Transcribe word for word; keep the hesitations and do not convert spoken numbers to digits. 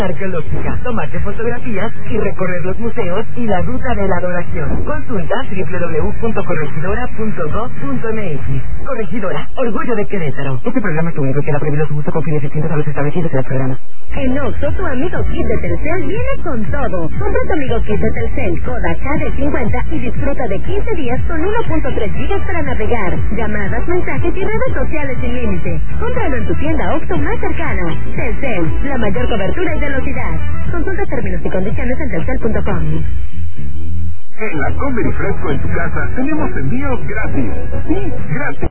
arqueológica, tomarte fotografías y recorrer los museos y la ruta de la adoración. Consulta doble u doble u doble u punto corregidora punto gov punto m x. Corregidora, orgullo de Querétaro. Este programa es único que da prohibido su uso con fines distintos a los establecidos en el programa. En Oxxo, tu amigo Kit de Telcel viene con todo. Compra tu amigo Kit de Telcel, Coda K D cincuenta y disfruta de quince días con uno punto tres gigas para navegar, llamadas, mensajes y redes sociales sin límite. Cómpralo en tu tienda Oxxo más cercana. Telcel, la mayor cobertura y velocidad. Consulta términos y condiciones en telcel punto com. En la Comer y Fresco en tu casa tenemos envíos gratis. Sí, gratis.